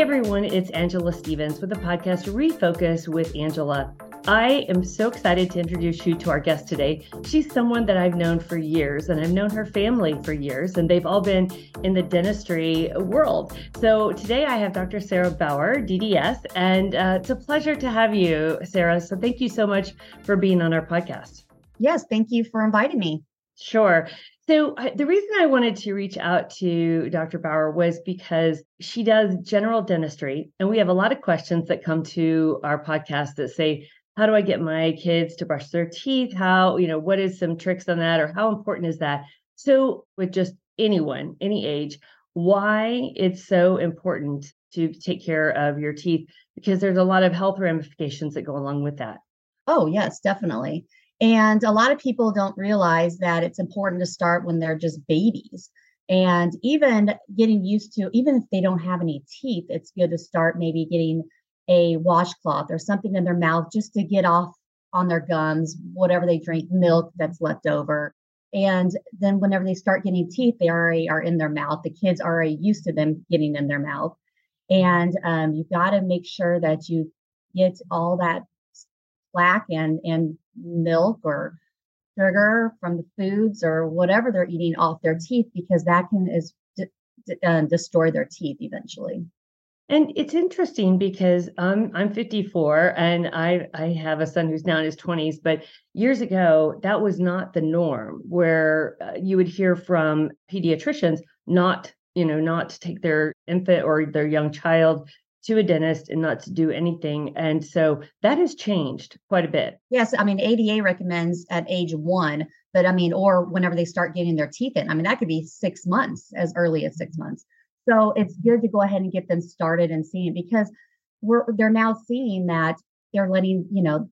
everyone, it's Angela Stevens with the podcast Refocus with Angela. I am so excited to introduce you to our guest today. She's someone that I've known for years, and I've known her family for years, and they've all been in the dentistry world. So today I have Dr. Sarah Bauer, DDS, and it's a pleasure to have you, Sarah. So thank you so much for being on our podcast. Yes, thank you for inviting me. Sure. So the reason I wanted to reach out to Dr. Bauer was because she does general dentistry, and we have a lot of questions that come to our podcast that say, how do I get my kids to brush their teeth? How, what is some tricks on that, or how important is that? So with just anyone, any age, why it's so important to take care of your teeth, because there's a lot of health ramifications that go along with that. Oh, yes, definitely. And a lot of people don't realize that it's important to start when they're just babies. And even getting used to, even if they don't have any teeth, it's good to start maybe getting a washcloth or something in their mouth just to get off on their gums, whatever they drink, milk that's left over. And then whenever they start getting teeth, they already are in their mouth. The kids are already used to them getting in their mouth. And you've got to make sure that you get all that plaque and milk or sugar from the foods or whatever they're eating off their teeth, because that can destroy their teeth eventually. And it's interesting because I'm 54 and I have a son who's now in his 20s, but years ago, that was not the norm, where you would hear from pediatricians not to take their infant or their young child to a dentist and not to do anything. And so that has changed quite a bit. Yes. ADA recommends at age 1, but or whenever they start getting their teeth in. That could be 6 months, as early as 6 months. So it's good to go ahead and get them started and seeing, because they're now seeing that they're letting,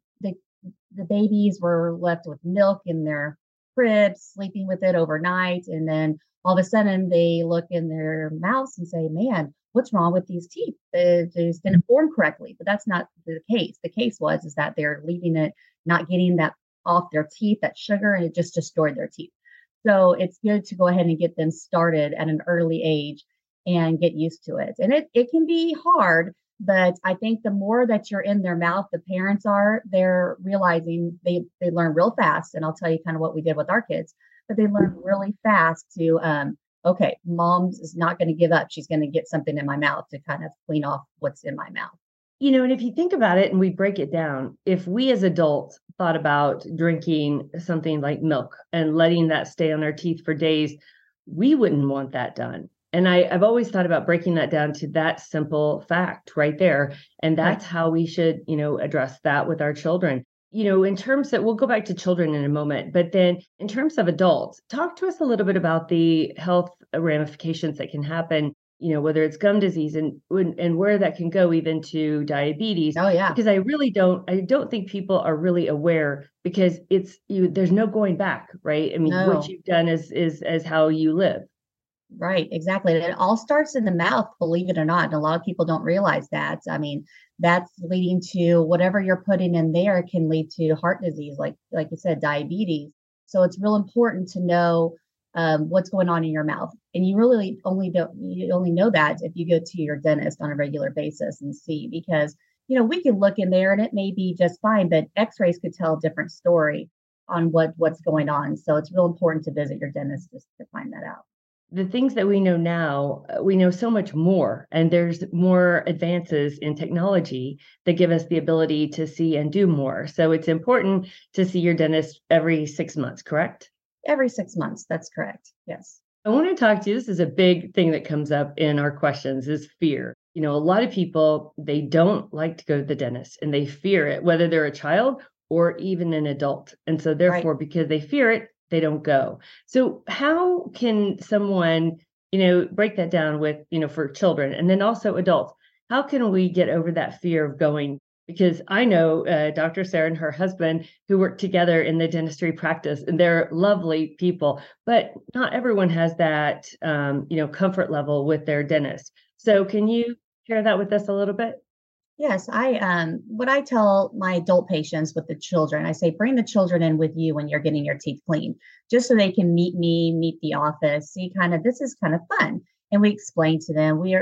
the babies were left with milk in their cribs, sleeping with it overnight. And then all of a sudden they look in their mouths and say, man, what's wrong with these teeth? They just didn't form correctly. But that's not the case. The case is that they're leaving it, not getting that off their teeth, that sugar, and it just destroyed their teeth. So it's good to go ahead and get them started at an early age and get used to it. And it can be hard, but I think the more that you're in their mouth, the parents they're realizing they learn real fast. And I'll tell you kind of what we did with our kids, but they learn really fast to, okay, mom's is not going to give up. She's going to get something in my mouth to kind of clean off what's in my mouth. And if you think about it and we break it down, if we as adults thought about drinking something like milk and letting that stay on our teeth for days, we wouldn't want that done. And I've always thought about breaking that down to that simple fact right there. And that's how we should, address that with our children. In terms that we'll go back to children in a moment, but then in terms of adults, talk to us a little bit about the health ramifications that can happen, whether it's gum disease and where that can go even to diabetes. Oh, yeah. Because I don't think people are really aware, because there's no going back, right? No. What you've done is how you live. Right, exactly. It all starts in the mouth, believe it or not. And a lot of people don't realize that. That's leading to whatever you're putting in there can lead to heart disease, like you said, diabetes. So it's real important to know what's going on in your mouth. And you really only know that if you go to your dentist on a regular basis and see, because, we can look in there and it may be just fine, but x-rays could tell a different story on what's going on. So it's real important to visit your dentist just to find that out. The things that we know now, we know so much more, and there's more advances in technology that give us the ability to see and do more. So it's important to see your dentist every 6 months, correct? Every 6 months. That's correct. Yes. I want to talk to you. This is a big thing that comes up in our questions is fear. A lot of people, they don't like to go to the dentist and they fear it, whether they're a child or even an adult. And so therefore, because they fear it, they don't go. So how can someone, break that down with, for children and then also adults? How can we get over that fear of going? Because I know Dr. Sarah and her husband who work together in the dentistry practice, and they're lovely people, but not everyone has that, comfort level with their dentist. So can you share that with us a little bit? Yes, what I tell my adult patients with the children, I say, bring the children in with you when you're getting your teeth cleaned, just so they can meet me, meet the office, see this is kind of fun. And we explain to them,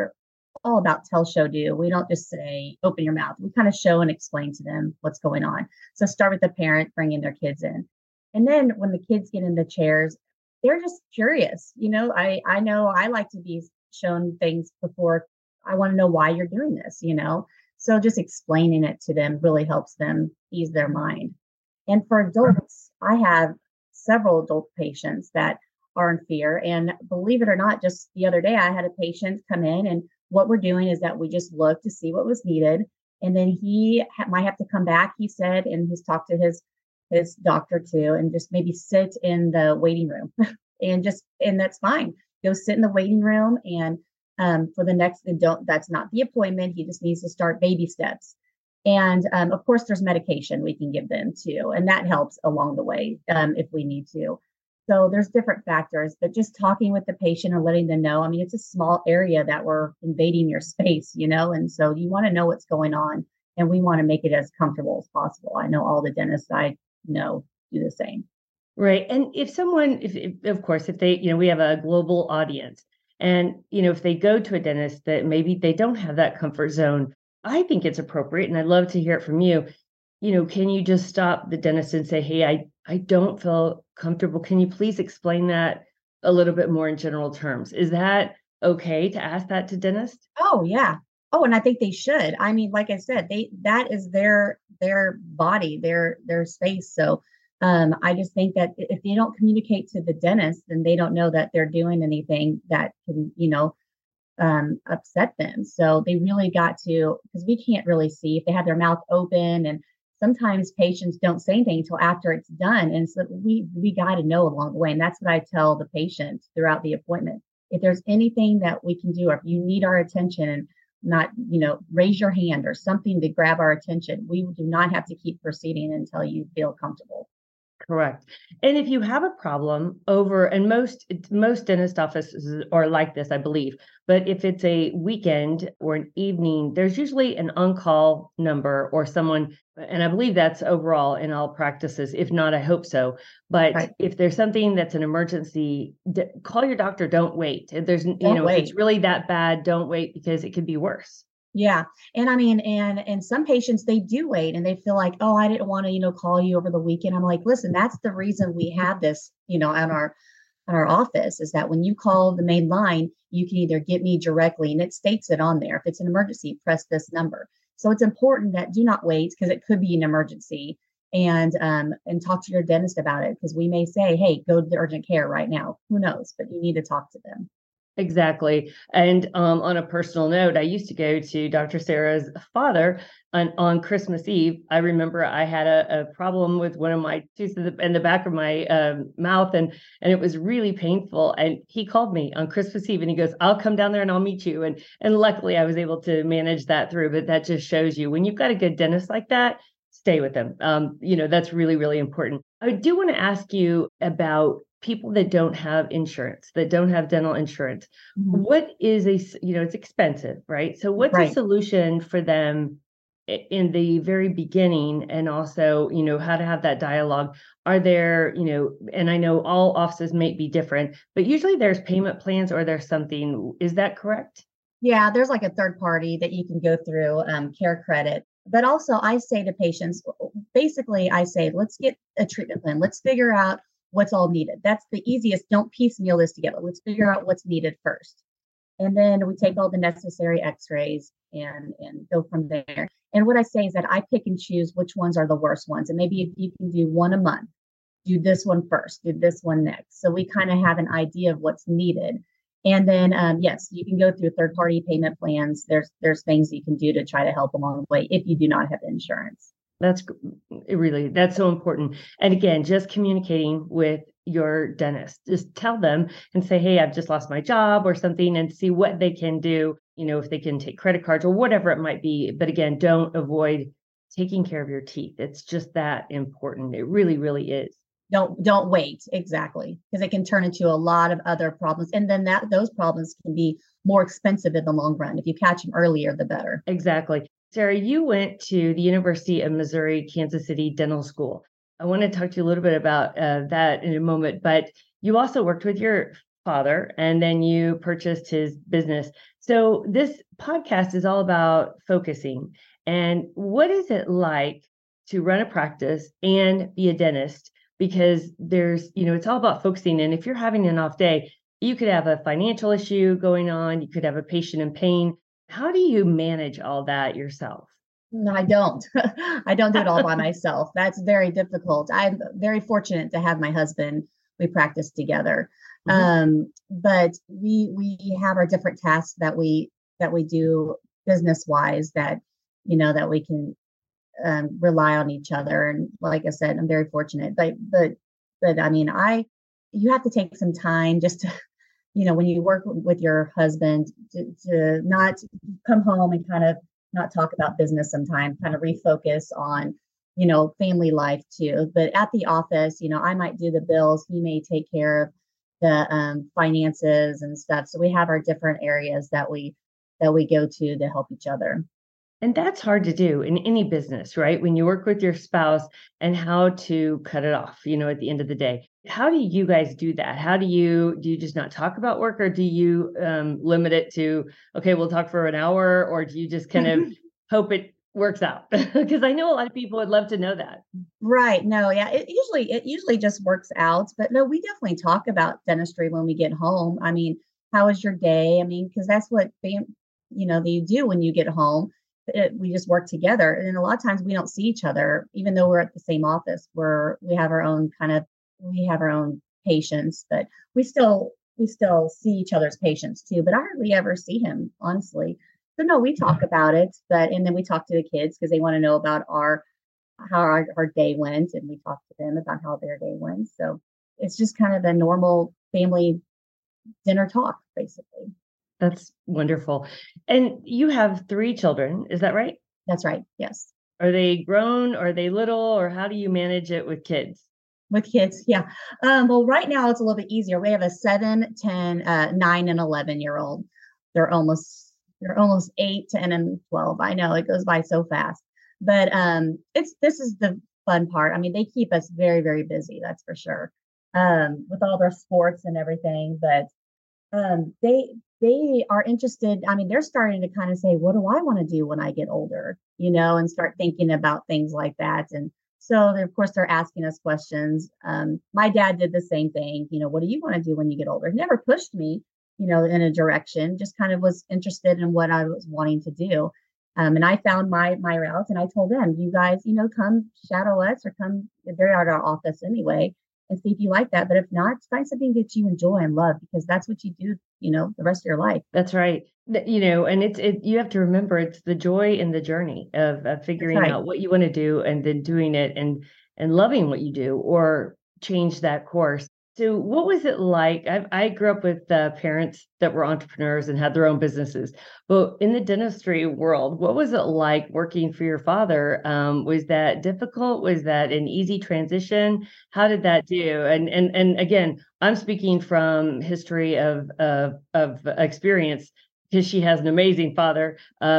all about tell, show, do. We don't just say, open your mouth. We kind of show and explain to them what's going on. So start with the parent bringing their kids in. And then when the kids get in the chairs, they're just curious. I know I like to be shown things before. I want to know why you're doing this. So just explaining it to them really helps them ease their mind. And for adults, I have several adult patients that are in fear. And believe it or not, just the other day, I had a patient come in, and what we're doing is that we just look to see what was needed. And then he might have to come back, he said, and he's talked to his doctor too, and just maybe sit in the waiting room and that's fine. Go sit in the waiting room and for the next, and don't, that's not the appointment. He just needs to start baby steps. And of course, there's medication we can give them too, and that helps along the way if we need to. So there's different factors, but just talking with the patient and letting them know. I mean, it's a small area that we're invading your space, and so you want to know what's going on, and we want to make it as comfortable as possible. I know all the dentists I know do the same. Right. And if someone, if of course, if they, we have a global audience and, if they go to a dentist that maybe they don't have that comfort zone, I think it's appropriate. And I'd love to hear it from you. Can you just stop the dentist and say, hey, I don't feel comfortable. Can you please explain that a little bit more in general terms? Is that okay to ask that to dentists? Oh yeah. Oh, and I think they should. I mean, like I said, that is their body, their space. So I just think that if they don't communicate to the dentist, then they don't know that they're doing anything that can upset them. So they really got to, because we can't really see if they have their mouth open, and sometimes patients don't say anything until after it's done. And so we got to know along the way. And that's what I tell the patient throughout the appointment. If there's anything that we can do, or if you need our attention and not, raise your hand or something to grab our attention, we do not have to keep proceeding until you feel comfortable. Correct. And if you have a problem over, and most dentist offices are like this, I believe, but if it's a weekend or an evening, there's usually an on-call number or someone, and I believe that's overall in all practices. If not, I hope so. But Right. if there's something that's an emergency, call your doctor. Don't wait. If there's, Don't if wait. it's really that bad, don't wait because it could be worse. Yeah. And I mean, and some patients, they do wait and they feel like, oh, I didn't want to, call you over the weekend. I'm like, listen, that's the reason we have this, on our office, is that when you call the main line, you can either get me directly, and it states it on there. If it's an emergency, press this number. So it's important that do not wait, because it could be an emergency, and talk to your dentist about it, because we may say, hey, go to the urgent care right now. Who knows? But you need to talk to them. Exactly. And on a personal note, I used to go to Dr. Sarah's father on Christmas Eve. I remember I had a problem with one of my teeth in the back of my mouth, and it was really painful. And he called me on Christmas Eve and he goes, I'll come down there and I'll meet you. And luckily I was able to manage that through. But that just shows you, when you've got a good dentist like that, stay with them. That's really, really important. I do want to ask you about people that don't have insurance, that don't have dental insurance. Mhm. What is it's expensive, right? So what's a Right. solution for them in the very beginning, and also, how to have that dialogue? Are there, and I know all offices may be different, but usually there's payment plans or there's something. Is that correct? Yeah, there's like a third party that you can go through, CareCredit. But also, I say to patients, basically, I say, let's get a treatment plan. Let's figure out what's all needed. That's the easiest. Don't piecemeal this together. Let's figure out what's needed first. And then we take all the necessary x-rays and go from there. And what I say is that I pick and choose which ones are the worst ones. And maybe if you can do one a month, do this one first, do this one next. So we kind of have an idea of what's needed. And then, yes, you can go through third party payment plans. There's things you can do to try to help along the way if you do not have insurance. That's that's so important. And again, just communicating with your dentist, just tell them and say, hey, I've just lost my job or something, and see what they can do, if they can take credit cards or whatever it might be. But again, don't avoid taking care of your teeth. It's just that important. It really, really is. Don't wait, exactly, because it can turn into a lot of other problems, and then those problems can be more expensive in the long run. If you catch them earlier, the better. Exactly. Sarah, you went to the University of Missouri, Kansas City Dental School. I want to talk to you a little bit about that in a moment, but you also worked with your father and then you purchased his business. So this podcast is all about focusing. And what is it like to run a practice and be a dentist? Because it's all about focusing. And if you're having an off day, you could have a financial issue going on, you could have a patient in pain. How do you manage all that yourself? No, I don't. I don't do it all by myself. That's very difficult. I'm very fortunate to have my husband. We practice together. Mhm. But we have our different tasks that we do business wise that we can rely on each other. And like I said, I'm very fortunate. But I mean, I you have to take some time just to when you work with your husband to not come home and kind of not talk about business sometimes, kind of refocus on, family life too. But at the office, I might do the bills. He may take care of the finances and stuff. So we have our different areas that we go to help each other. And that's hard to do in any business, right? When you work with your spouse and how to cut it off, at the end of the day. How do you guys do that? Do you just not talk about work, or do you limit it to, okay, we'll talk for an hour, or do you just kind of hope it works out? Because I know a lot of people would love to know that. Right. No, yeah. It usually just works out. But no, we definitely talk about dentistry when we get home. I mean, how was your day? I mean, because that's what that you do when you get home. We just work together, and a lot of times we don't see each other, even though we're at the same office. We have our own patients, but we still see each other's patients too. But I hardly ever see him, honestly. So no, we talk about it, and then we talk to the kids because they want to know about our day went, and we talk to them about how their day went. So it's just kind of a normal family dinner talk, basically. That's wonderful. And you have 3 children, is that right? That's right. Yes. Are they grown? Are they little? Or how do you manage it with kids? With kids, yeah. Well, right now it's a little bit easier. We have a 7, 10, 9, and 11-year-old. They're almost 8, 10, and 12. I know it goes by so fast, but this is the fun part. I mean, they keep us very, very busy. That's for sure. With all their sports and everything, but they are interested. I mean, they're starting to kind of say, "What do I want to do when I get older?" And start thinking about things like that. And so, of course, they're asking us questions. My dad did the same thing. What do you want to do when you get older? He never pushed me, in a direction. Just kind of was interested in what I was wanting to do. And I found my route, and I told them, "You guys, come shadow us, or come. They're at our office anyway." And see if you like that. But if not, find something that you enjoy and love, because that's what you do, the rest of your life. That's right. And you have to remember it's the joy in the journey of That's figuring right. out what you want to do and then doing it and loving what you do or change that course. So what was it like? I grew up with parents that were entrepreneurs and had their own businesses. But in the dentistry world, what was it like working for your father? Was that difficult? Was that an easy transition? How did that do? And again, I'm speaking from history of experience because she has an amazing father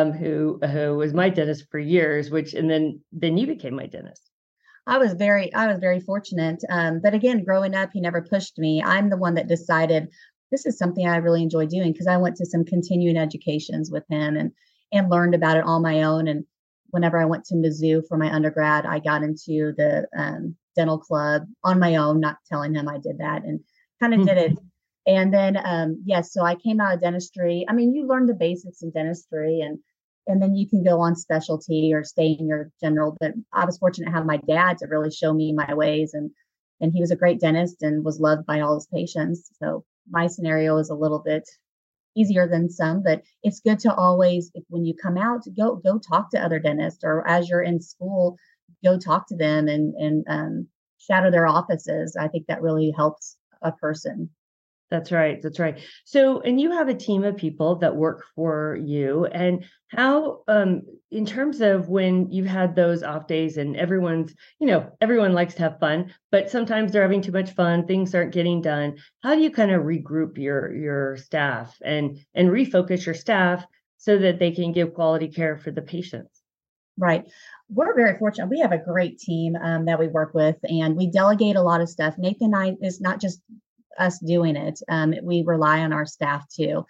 who was my dentist for years, and then you became my dentist. I was very fortunate. But again, growing up, he never pushed me. I'm the one that decided this is something I really enjoy doing, because I went to some continuing educations with him and learned about it on my own. And whenever I went to Mizzou for my undergrad, I got into the dental club on my own, not telling him I did that, and kind of did it. And then, yes, so I came out of dentistry. I mean, you learn the basics in dentistry, and then you can go on specialty or stay in your general. But I was fortunate to have my dad to really show me my ways, and he was a great dentist and was loved by all his patients. So my scenario is a little bit easier than some, but it's good to always, when you come out, go talk to other dentists, or as you're in school, go talk to them and shadow their offices. I think that really helps a person. That's right. That's right. So, and you have a team of people that work for you. And how, in terms of when you've had those off days and everyone likes to have fun, but sometimes they're having too much fun, things aren't getting done. How do you kind of regroup your staff and refocus your staff so that they can give quality care for the patients? Right. We're very fortunate. We have a great team that we work with, and we delegate a lot of stuff. Nathan and I, is not just us doing it. We rely on our staff too.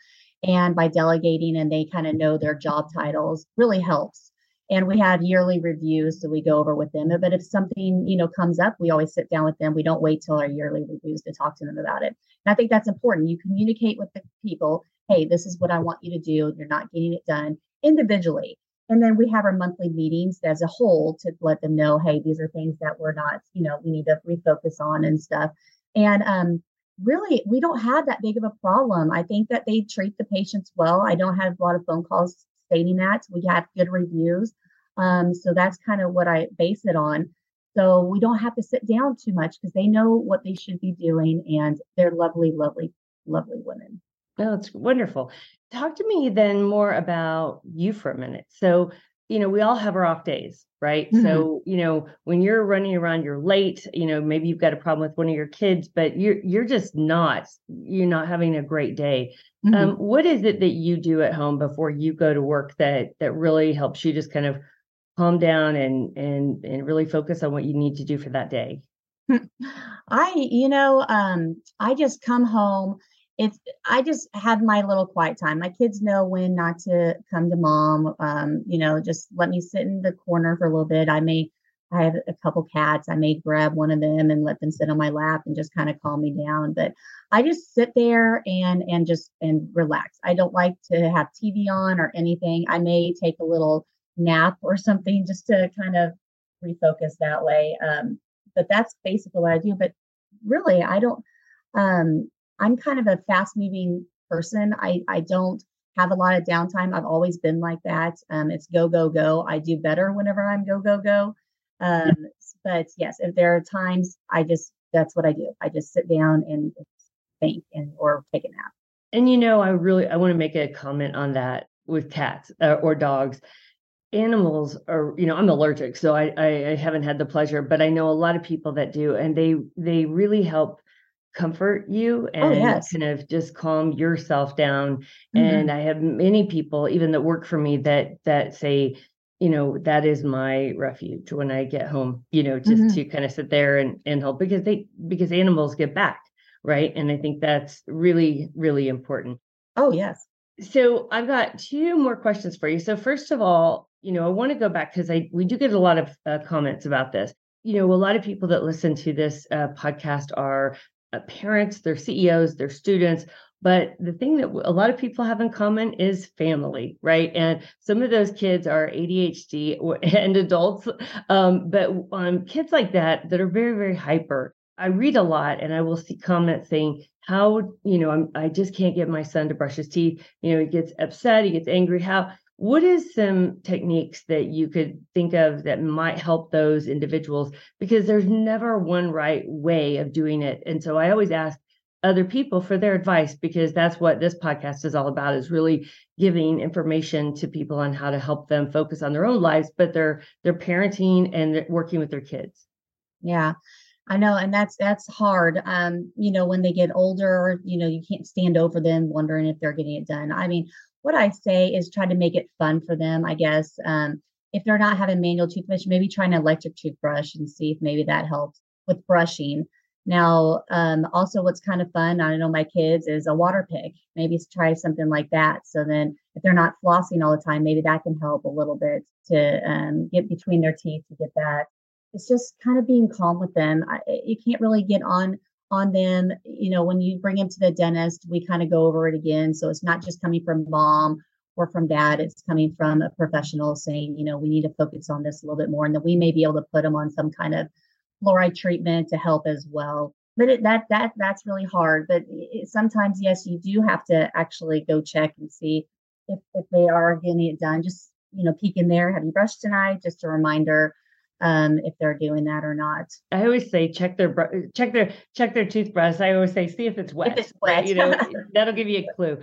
And by delegating and they kind of know their job titles really helps. And we have yearly reviews, so we go over with them. But if something, comes up, we always sit down with them. We don't wait till our yearly reviews to talk to them about it. And I think that's important. You communicate with the people, hey, this is what I want you to do. You're not getting it done individually. And then we have our monthly meetings as a whole to let them know, hey, these are things that we're not, we need to refocus on and stuff. And really, we don't have that big of a problem. I think that they treat the patients well. I don't have a lot of phone calls stating that. We have good reviews. So that's kind of what I base it on. So we don't have to sit down too much because they know what they should be doing, and they're lovely, lovely, lovely women. Oh, it's wonderful. Talk to me then more about you for a minute. So, we all have our off days, right? Mhm. So, when you're running around, you're late, maybe you've got a problem with one of your kids, but you're just you're not having a great day. Mhm. What is it that you do at home before you go to work that really helps you just kind of calm down and really focus on what you need to do for that day? I just come home. I just have my little quiet time. My kids know when not to come to mom. Just let me sit in the corner for a little bit. I have a couple cats. I may grab one of them and let them sit on my lap and just kind of calm me down. But I just sit there and relax. I don't like to have TV on or anything. I may take a little nap or something just to kind of refocus that way. But that's basically what I do. But really, I don't. I'm kind of a fast moving person. I don't have a lot of downtime. I've always been like that. It's go go go. I do better whenever I'm go go go. Um, but yes, if there are times, that's what I do. I just sit down and think or take a nap. And I want to make a comment on that with cats or dogs. Animals are, I'm allergic, so I haven't had the pleasure, but I know a lot of people that do, and they really help comfort you Oh and yes. kind of just calm yourself down. And Hmm. I have many people, even that work for me, that say, that is my refuge when I get home, just Hmm. to kind of sit there and help because animals get back, right? And I think that's really, really important. Oh yes. So I've got two more questions for you. So first of all, I want to go back because we do get a lot of comments about this. A lot of people that listen to this podcast are parents, they're CEOs, they're students. But the thing that a lot of people have in common is family, right? And some of those kids are ADHD and adults, but kids like that are very, very hyper. I read a lot, and I will see comments saying, how, I just can't get my son to brush his teeth. He gets upset, he gets angry. What is some techniques that you could think of that might help those individuals? Because there's never one right way of doing it. And so I always ask other people for their advice, because that's what this podcast is all about, is really giving information to people on how to help them focus on their own lives, but they're parenting and they're working with their kids. Yeah. I know, and that's hard. When they get older, you can't stand over them wondering if they're getting it done. I mean, what I say is try to make it fun for them, I guess. If they're not having manual toothbrush, maybe try an electric toothbrush and see if maybe that helps with brushing. Now, also what's kind of fun, I know my kids, is a water pick. Maybe try something like that. So then if they're not flossing all the time, maybe that can help a little bit to get between their teeth to get that. It's just kind of being calm with them. You can't really get on them. When you bring them to the dentist, we kind of go over it again. So it's not just coming from mom or from dad. It's coming from a professional saying, we need to focus on this a little bit more, and then we may be able to put them on some kind of fluoride treatment to help as well. But that's really hard. But sometimes, yes, you do have to actually go check and see if they are getting it done. Just peek in there. Have you brushed tonight? Just a reminder if they're doing that or not. I always say check their toothbrush. I always say see if it's If wet, it's right? wet. That'll give you a clue.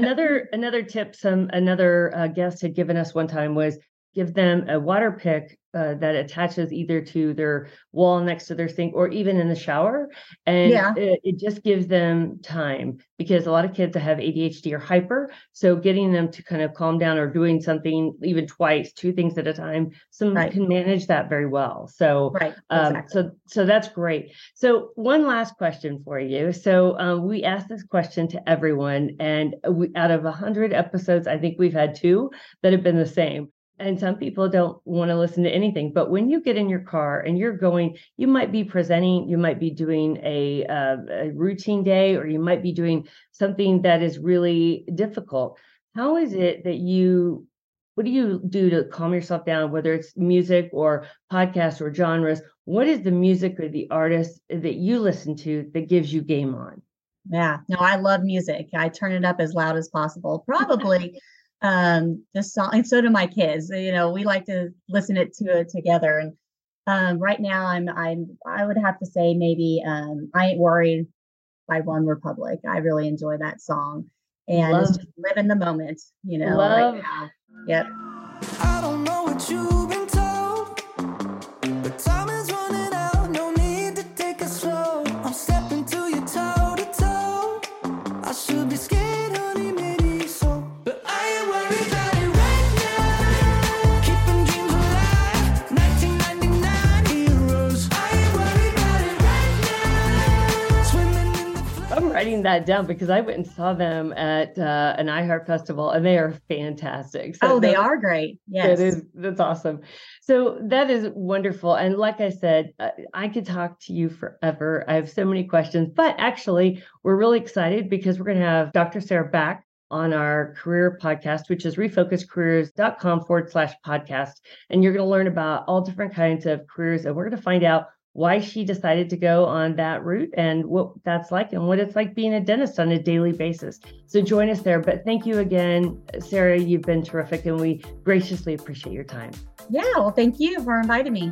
Another tip, another guest had given us one time was give them a water pick that attaches either to their wall next to their sink or even in the shower. And it just gives them time, because a lot of kids that have ADHD are hyper. So getting them to kind of calm down or doing something even twice, 2 things at a time, some can manage that very well. So, so that's great. So one last question for you. So we asked this question to everyone, and out of 100 episodes, I think we've had 2 that have been the same. And some people don't want to listen to anything. But when you get in your car and you're going, you might be presenting, you might be doing a routine day, or you might be doing something that is really difficult. How is it that what do you do to calm yourself down, whether it's music or podcasts or genres? What is the music or the artist that you listen to that gives you game on? Yeah, no, I love music. I turn it up as loud as possible. Probably this song, and so do my kids. You know, we like to listen to it together. And right now I would have to say maybe I Ain't Worried by One Republic. I really enjoy that song. And it's just live in the moment, you know, right now. Yep. I don't know what you've been told, but time is running out. No need to take it slow. I'm stepping to you toe to toe. I should be scared, honey, maybe so, but I ain't worried about it right now. Keeping dreams alive, 1999 heroes. I ain't worried about it right now. Swimming in the flood. I'm writing that down because I went and saw them at an iHeart Festival, and they are fantastic. So they are great. Yes. That's awesome. So that is wonderful. And like I said, I could talk to you forever. I have so many questions, but actually we're really excited because we're going to have Dr. Sarah back on our career podcast, which is refocuscareers.com/podcast. And you're going to learn about all different kinds of careers, and we're going to find out why she decided to go on that route and what that's like and what it's like being a dentist on a daily basis. So join us there. But thank you again, Sarah. You've been terrific, and we graciously appreciate your time. Yeah, well, thank you for inviting me.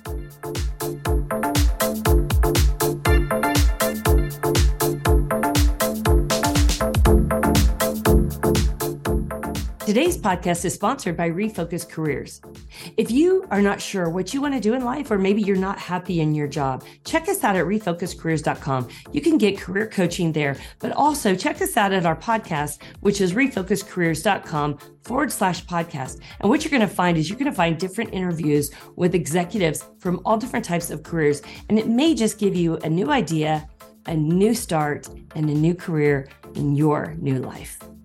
Today's podcast is sponsored by Refocus Careers. If you are not sure what you want to do in life, or maybe you're not happy in your job, check us out at refocuscareers.com. You can get career coaching there, but also check us out at our podcast, which is refocuscareers.com/podcast. And what you're going to find is you're going to find different interviews with executives from all different types of careers. And it may just give you a new idea, a new start, and a new career in your new life.